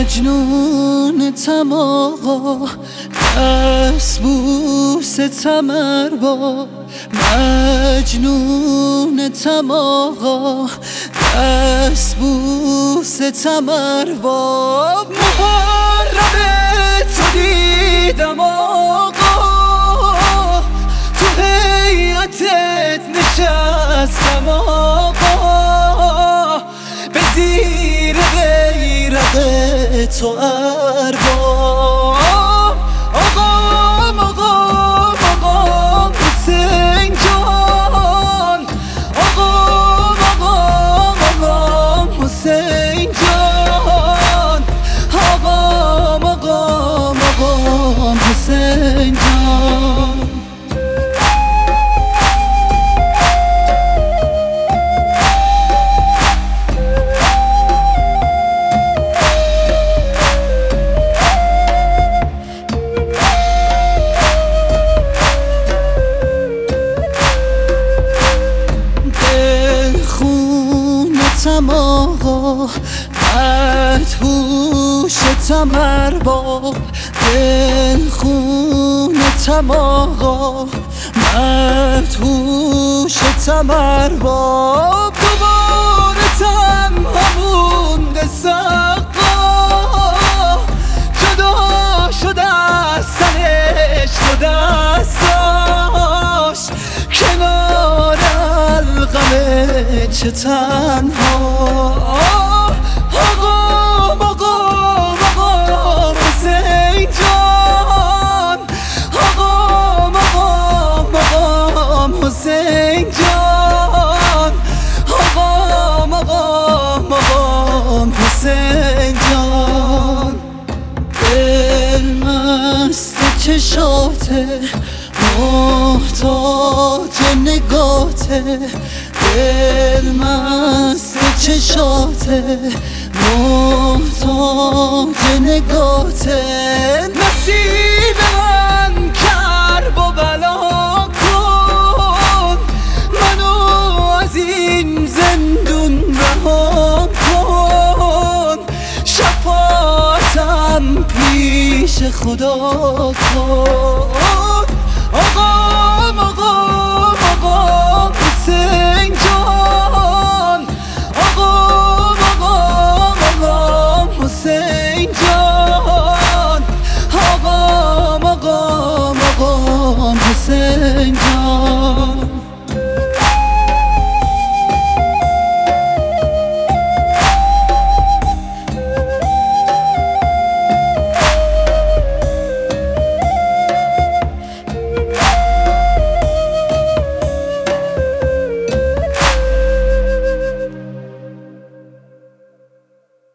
مجنونتم آقا، دست بوستم ارباب. مجنونتم آقا، دست بوستم ارباب. محرم تو دیدم آقا، تو هیئتت نشستم آقا، به زیر غیرت تو ارباب. آقام آقام آقام حسین جان، آقام آقام آقام حسین جان، آقام آقام آقام حسین جان. خونتم آقا، مدهوشتم ارباب. دل خونتم آقا، مدهوشتم ارباب. دوبارتم همون سقا، جدا شده از سرش تو دستاش، کنار القم چه تنها. آقام آقام آقام حسین جان، آقام آقام آقام حسین جان، آقام آقام آقام حسین جان. دل مست چشاته، محتاج نگاته. دل مست چشاته، محتاج نگاته. نصیب من کرب و بلا کن، منو از این زندون رها کن. شفاعتم پیش خدا کن. آقام آقام آقام حسین